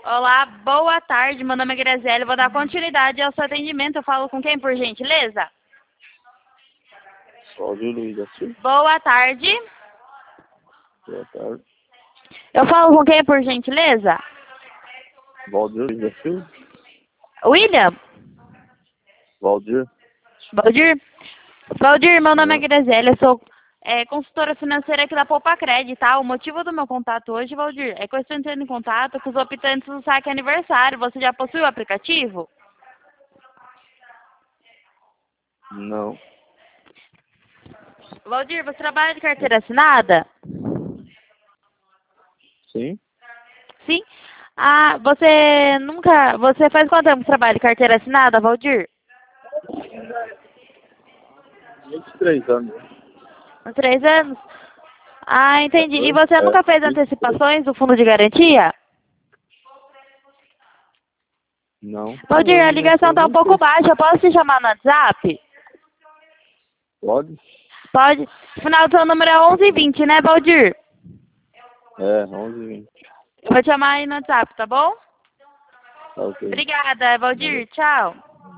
Olá, boa tarde. Meu nome é Graziele. Vou dar continuidade ao seu atendimento. Eu falo com quem, por gentileza? Valdir Luiz da Silva. Boa tarde. Boa tarde. Eu falo com quem, por gentileza? Valdir Luiz da Silva. William? Valdir. Valdir? Valdir, meu nome é Graziele. Eu sou consultora financeira aqui da Poupacred, tá? O motivo do meu contato hoje, Valdir, é que eu estou entrando em contato com os optantes do saque aniversário. Você já possui o aplicativo? Não. Valdir, você trabalha de carteira assinada? Sim. Sim? Ah, você faz quanto tempo que trabalha de carteira assinada, Valdir? 23 anos. Uns 3 anos? Ah, entendi. E você 14? nunca fez 23. antecipações do fundo de garantia? Não. Valdir, a ligação tá um pouco baixa. Eu posso te chamar no WhatsApp? Pode? Pode. O final do seu número é 1120, né, Valdir? É, 11h20. Eu vou te chamar aí no WhatsApp, tá bom? Tá ok. Obrigada, Valdir. Tchau.